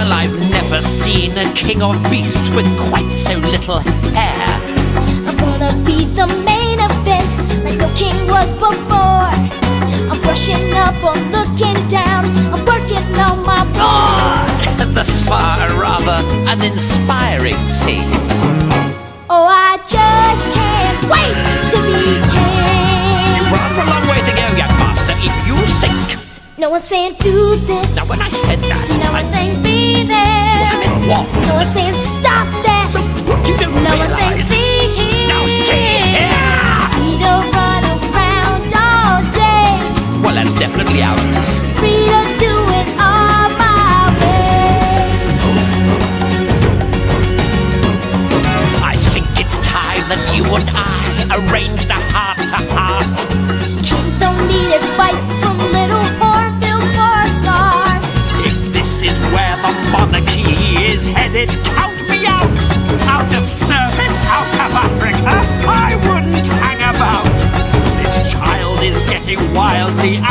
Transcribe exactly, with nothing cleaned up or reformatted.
Well, I've never seen a king of beasts with quite so little hair. I'm gonna be the main event, like no king was before. I'm brushing up or looking down, I'm working on my Ah, thus far a rather uninspiring thing. Oh, I just can't wait to be king. You've rather a long way to go, young master, if you think. No one's saying do this. Now when I said that, No I one's saying be there. I meant what? No one's saying stop that. You don't No one's saying realise. see here. Now see here. Free to run around all day. Well, that's definitely out. Free to do it all my way. I think it's time that you and I arranged a heart-to-heart. Kings don't need advice from little hornbills for a start. If this is where the monarchy is headed, count me out. Out of service, out of Africa, I wouldn't hang about. This child is getting wildly